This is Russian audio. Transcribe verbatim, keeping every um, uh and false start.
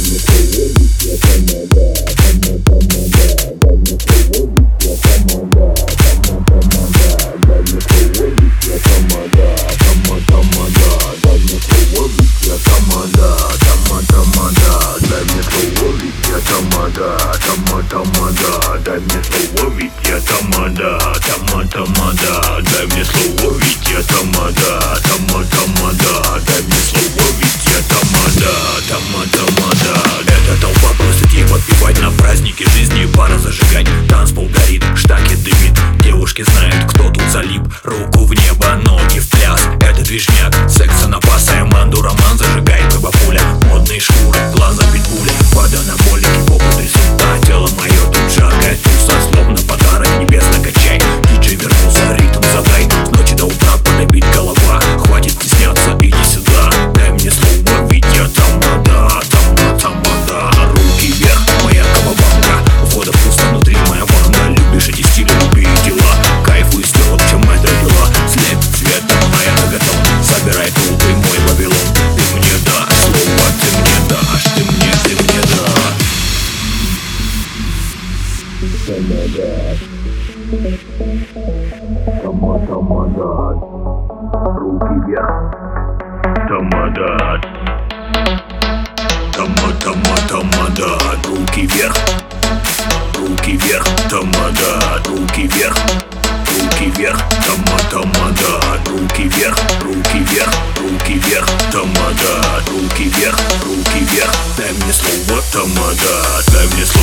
Дай мне слово, ведь я тамада, тама, тамада. Дай мне слово, ведь я тамада, тама, тамада. Дай мне слово, ведь я тамада, тама, тамада. Эта толпа просит ей подпевать на празднике жизни, пара зажигать. Танцпол горит, штаки дымит, девушки знают, кто тут залип. Руку в небо, ноги в пляс, это движняк. Секса напасая, манду, роман зажигает бабуля. Модные шкуры, глаза питбуля, под анаболики попу трясут, а тело мое тут жаркое. Туса, словно подарок небес, накачай. Диджей вернулся, ритм задай, с ночи до утра подобить голова. Хватит стесняться, иди сюда. Дай мне слово, ведь я тамада, тама, тамада. Руки вверх, моя кавабанга, входа пусто, внутри моя банда. Любишь эти стили, люби и дела, кайфуй с тем, чем это дела. Слепит цветом моя наготов, собирай толпы мой Вавилон. Ты мне дашь слово, ты мне дашь, ты мне, ты мне дашь. Тама, тамада, руки вверх, тамада. Тама, тама, тамада, руки вверх, руки вверх, тамада, руки вверх, руки вверх, тама, тамада, руки вверх, руки вверх, руки вверх, тамада, руки вверх, руки вверх. Дай мне слово, тамада, дай мне слово.